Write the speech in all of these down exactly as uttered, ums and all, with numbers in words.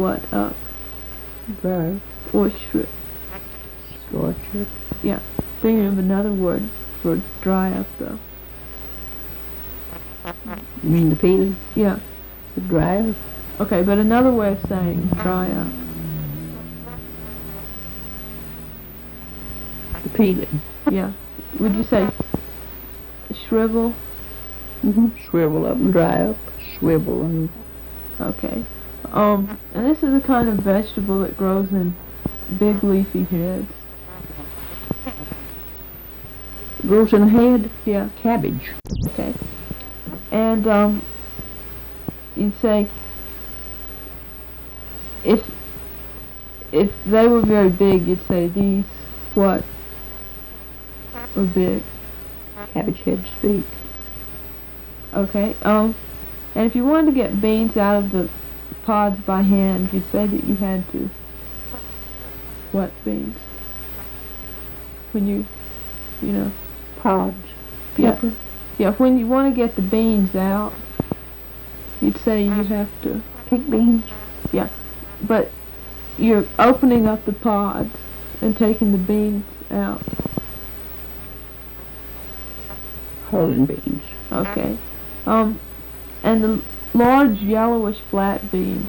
what up? Dry. Or shri- Scorch it. yeah. Thinking of another word for dry up though. You mean the peeling? Yeah. The dry? Okay, but another way of saying dry up. The peeling. Yeah. Would you say shrivel? Mm-hmm. Shrivel up and dry up. Swivel and... Okay. Um, and this is a kind of vegetable that grows in big leafy heads. Grows in a head? Yeah. Cabbage. Okay. And, um, you'd say, if, if they were very big, you'd say these, what, were big. Cabbage heads big. Okay, um, and if you wanted to get beans out of the pods by hand, you'd say that you had to, what beans? When you, you know. Pods. Yeah. Pepper. Yeah, when you want to get the beans out, you'd say you'd have to, Pig beans. yeah, but you're opening up the pods and taking the beans out. Hulling beans. Okay, um, and the large yellowish flat beans.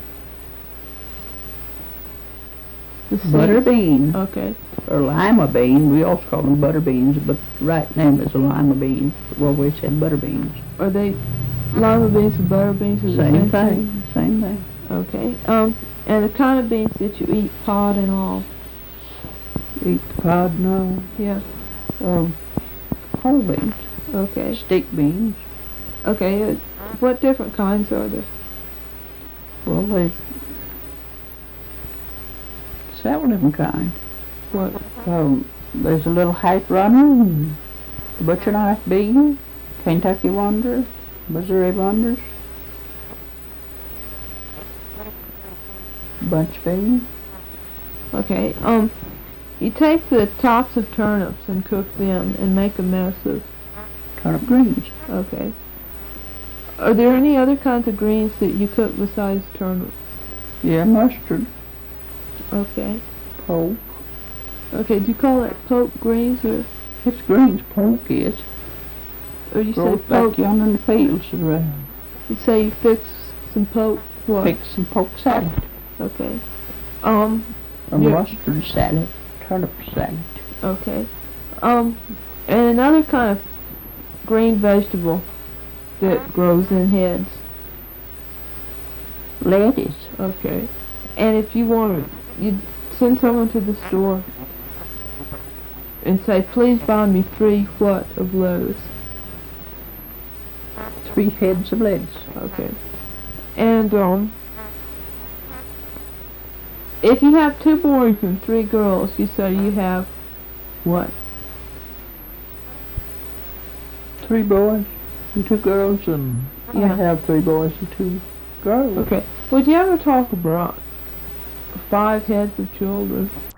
The Butter seeds. bean. Okay, Or lima bean. We also call them butter beans, but the right name is a lima bean. Well, we said butter beans. are they lima beans and butter beans? Are the Same thing. Same thing. Okay, um, and the kind of beans that you eat, pod and all. Eat the pod now. Yeah. Um, whole beans. Okay. Stick beans. Okay. Uh, what different kinds are there? Well, there's several different kinds. What? Um, there's a little hype runner, and the butcher knife bean, Kentucky wonder, Missouri wonders, bunch bean. Okay. Um, you take the tops of turnips and cook them and make a mess of. Turnip greens. Okay. Are there any other kinds of greens that you cook besides turnips? Yeah, mustard. Okay. Poke. Okay. Do you call that poke greens or It's greens. Poke is. or you say Grows poke? back yonder in the fields around. You say you fix some poke. What? Pick some poke salad. Okay. Um. Or Yeah. mustard salad. Turnip salad. Okay. Um. And another kind of green vegetable that grows in heads. Lettuce. Okay. And if you want to, you'd send someone to the store and say, please buy me three what of lettuce. Three heads of lettuce. Okay. And, um, if you have two boys and three girls, you say you have what? Three boys and two girls, and Yeah. I have three boys and two girls. Okay. Would you ever talk about five heads of children?